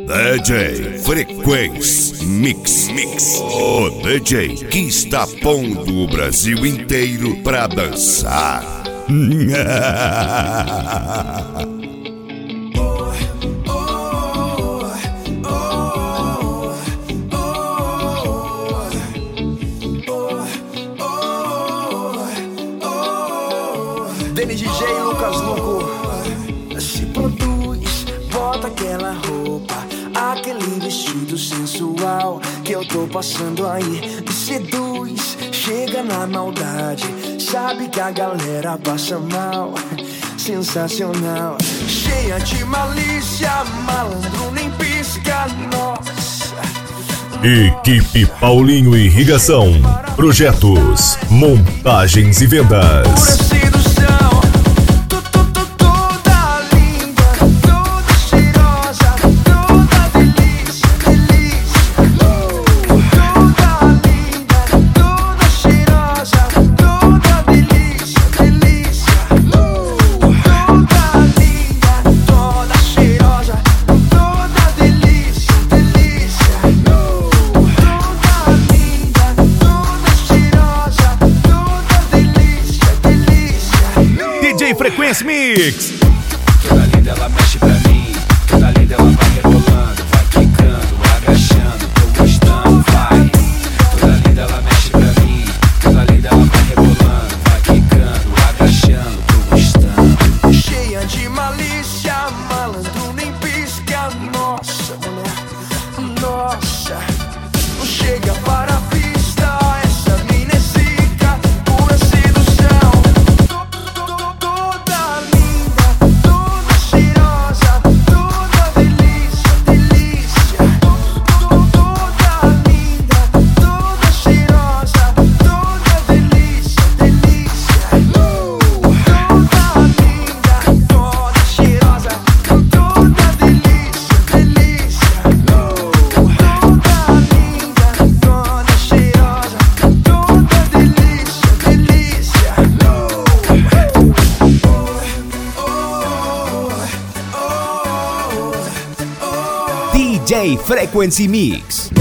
DJ Frequency Mix. O DJ que está pondo o Brasil inteiro pra dançar. Denis DJ, Lucas Louco. Se produz, bota aquela roupa, aquele vestido sensual que eu tô passando aí. Me seduz, chega na maldade, sabe que a galera passa mal. Sensacional, cheia de malícia, malandro nem pisca, nossa. Equipe Paulinho Irrigação. Projetos, montagens e vendas. Pura sedução, toda linda, toda cheirosa, toda delícia, delícia. Toda linda, toda cheirosa, toda delícia, delícia. Toda linda, toda cheirosa, toda delícia, delícia. Toda linda, toda cheirosa, toda delícia, delícia. DJ Frequency Mix. Toda linda ela mexe pra mim, toda linda ela vai rebolando, vai quicando, agachando, tô gostando, vai. Toda linda ela mexe pra mim, toda linda ela vai rebolando, vai quicando, agachando, tô gostando. Cheia de malícia, malandro nem pisca, nossa mulher, nossa. Não chega para a pista, essa mina é zica, pura sedução. Toda linda, toda cheirosa, toda delícia, delícia. Toda linda, toda cheirosa, toda delícia, delícia. Toda linda, toda cheirosa, toda delícia, delícia. Toda linda, toda cheirosa, toda delícia, delícia. DJ Frequency Mix.